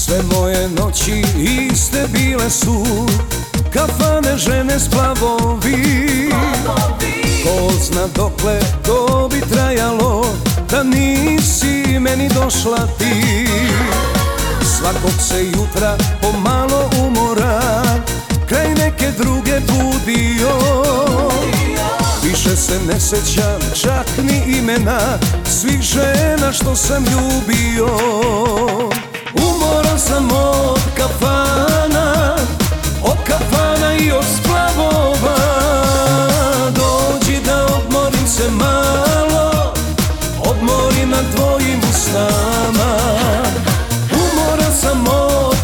Sve moje noći iste bile su, kafane, žene, splavovi. Ko zna dokle to bi trajalo, da nisi meni došla ti. Svakog se jutra pomalo umoran, kraj neke druge budio. Više se ne sećam čak ni imena svih žena što sam ljubio. Umoran sam od kafana, i od splavova. Dođi da odmorim se malo, odmorim na tvojim usnama. Umoran sam od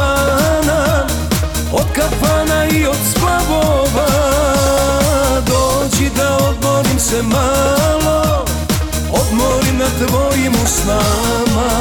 kafana i od splavova. Dođi da odmorim se malo, odmorim na tvojim usnama.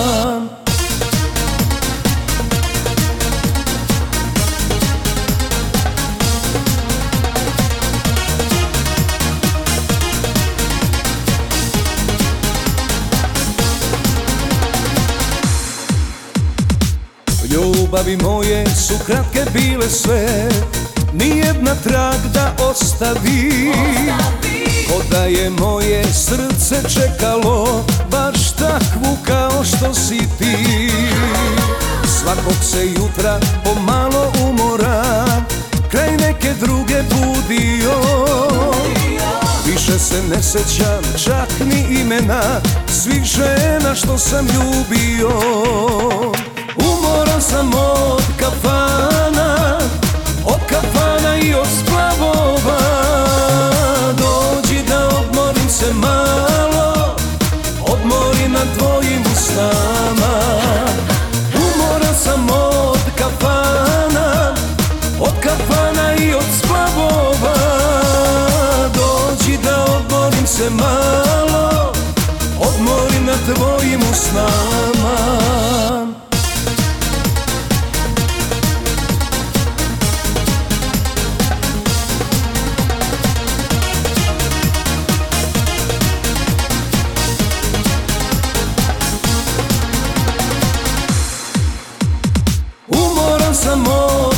Ljubavi moje su kratke bile sve, nijedna trag da ostavi. Ko da je moje srce čekalo baš takvu kao što si ti. Svakog se jutra pomalo umoran, kraj neke druge budio. Više se ne sećam čak ni imena svih žena što sam ljubio. Umoran sam od kafana i od splavova. Dođi da odmorim se malo, odmorim na tvojim usnama. Umoran sam od kafana i od splavova. Dođi da odmorim se malo, odmorim na tvojim usnama. Umoran sam od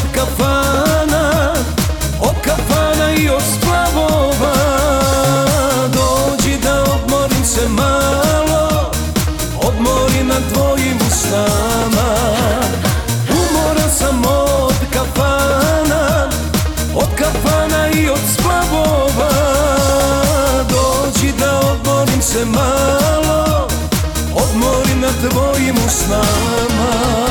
kafana i od splavova. Dođi da odmorim se malo, odmorim na tvojim usnama. Umoran sam od kafana i od splavova. Dođi da odmorim se malo, odmorim na tvojim usnama.